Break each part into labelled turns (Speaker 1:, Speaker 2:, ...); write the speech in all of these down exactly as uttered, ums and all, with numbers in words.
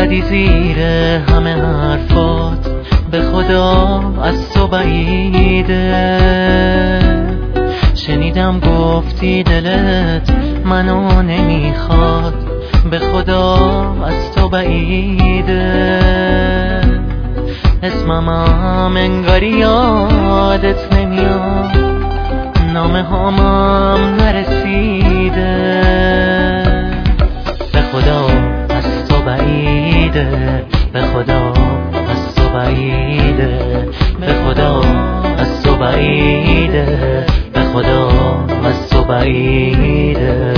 Speaker 1: زدی زیر همه حرفات، به خدا از تو بعیده. شنیدم گفتی دلت منو نمیخواد، به خدا از تو بعیده. اسمم انگاری یادت نمیاد، نامه هامم نرسیده. به خدا از تو بعیده، به خدا از تو بعیده، به خدا از تو بعیده، به خدا از تو بعیده.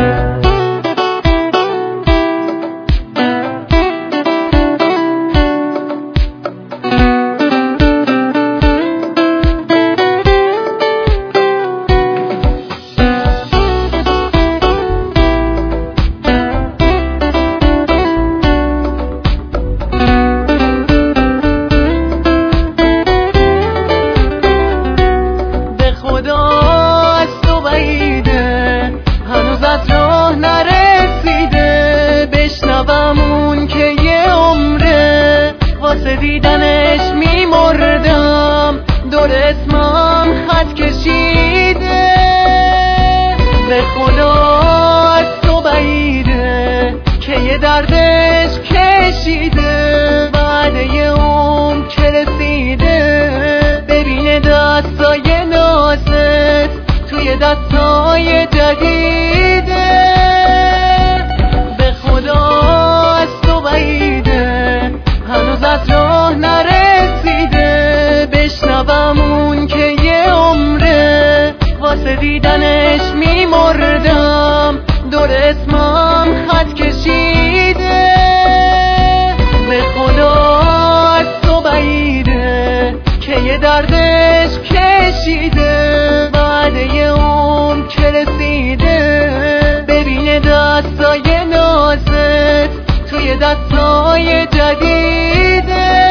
Speaker 1: دیدنش میمردم، دور اسمم خط کشیده. به خدا از تو بعیده که یه دردش کشیده. بعد یه عمر که رسیده، ببینه دستای نازت توی دستای جدیده. به خدا از تو بعیده، هنوز از راه نرسیده. بشنوم اون که یه عمره، واسه دیدنش میمردم، دور اسمم خط کشیده. به خدا از تو بعیده که یه دردش کشیده. بعد یه عمر که رسیده، ببینه دستای نازت توی دستای جدیده.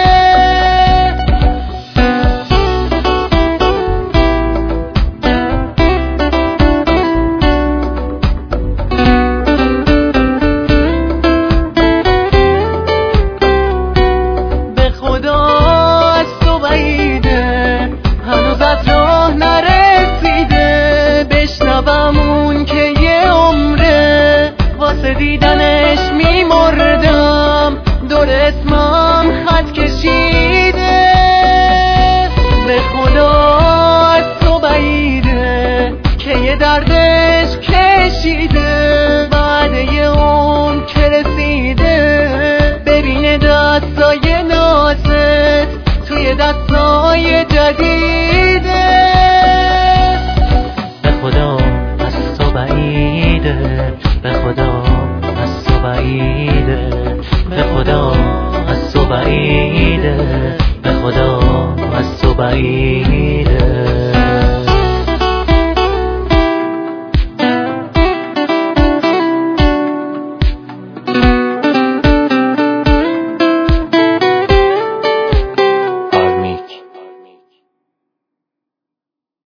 Speaker 1: به خدا از تو بعیده، هنوز از راه نرسیده. بشنوم اون که یه عمره، واسه دیدنش میمردم، دور اسمم خط کشیده. به خدا از تو بعیده که یه دردش کشیده. بعد یه عمر که رسیده، ببینه دستای نازت توی دستای جدیده. به خدا از تو بعیده، به خدا از تو بعیده، به خدا از تو بعیده، به خدا از تو بعیده.